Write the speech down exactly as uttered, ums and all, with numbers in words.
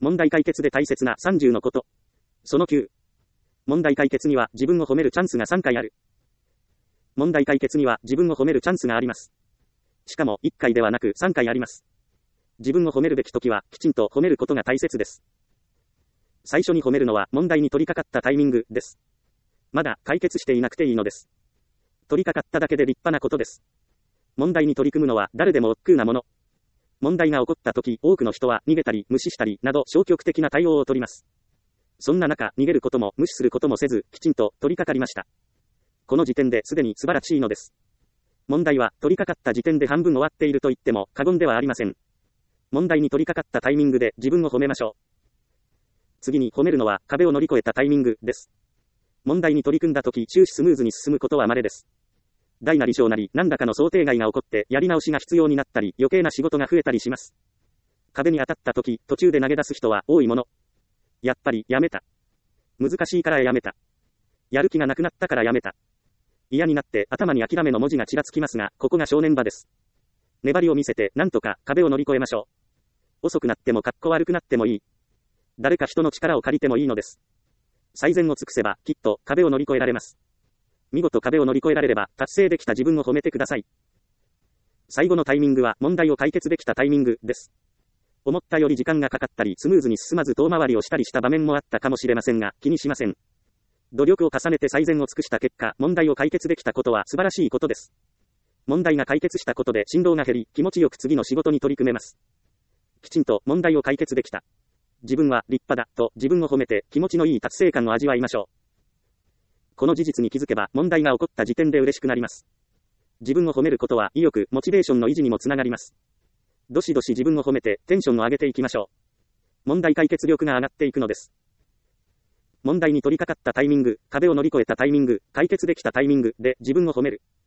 問題解決で大切なさんじゅうのこと。そのきゅう。問題解決には自分を褒めるチャンスがさんかいある。問題解決には自分を褒めるチャンスがあります。しかもいっかいではなくさんかいあります。自分を褒めるべきときはきちんと褒めることが大切です。最初に褒めるのは問題に取り掛かったタイミングです。まだ解決していなくていいのです。取り掛かっただけで立派なことです。問題に取り組むのは誰でも億劫なもの。問題が起こったとき、多くの人は逃げたり無視したりなど消極的な対応を取ります。そんな中、逃げることも無視することもせず、きちんと取り掛かりました。この時点ですでに素晴らしいのです。問題は取り掛かった時点で半分終わっていると言っても過言ではありません。問題に取り掛かったタイミングで自分を褒めましょう。次に褒めるのは壁を乗り越えたタイミングです。問題に取り組んだとき終始スムーズに進むことは稀です。大なり小なり何らかの想定外が起こってやり直しが必要になったり余計な仕事が増えたりします。壁に当たったとき途中で投げ出す人は多いもの。やっぱりやめた。難しいからやめた。やる気がなくなったからやめた。嫌になって頭に諦めの文字がちらつきますが、ここが正念場です。粘りを見せてなんとか壁を乗り越えましょう。遅くなってもかっこ悪くなってもいい。誰か人の力を借りてもいいのです。最善を尽くせばきっと壁を乗り越えられます。見事壁を乗り越えられれば達成できた自分を褒めてください。最後のタイミングは問題を解決できたタイミングです。思ったより時間がかかったりスムーズに進まず遠回りをしたりした場面もあったかもしれませんが、気にしません。努力を重ねて最善を尽くした結果、問題を解決できたことは素晴らしいことです。問題が解決したことで振動が減り、気持ちよく次の仕事に取り組めます。きちんと問題を解決できた。自分は立派だと自分を褒めて気持ちのいい達成感を味わいましょう。この事実に気づけば問題が起こった時点で嬉しくなります。自分を褒めることは意欲、モチベーションの維持にもつながります。どしどし自分を褒めてテンションを上げていきましょう。問題解決力が上がっていくのです。問題に取り掛かったタイミング、壁を乗り越えたタイミング、解決できたタイミングで自分を褒める。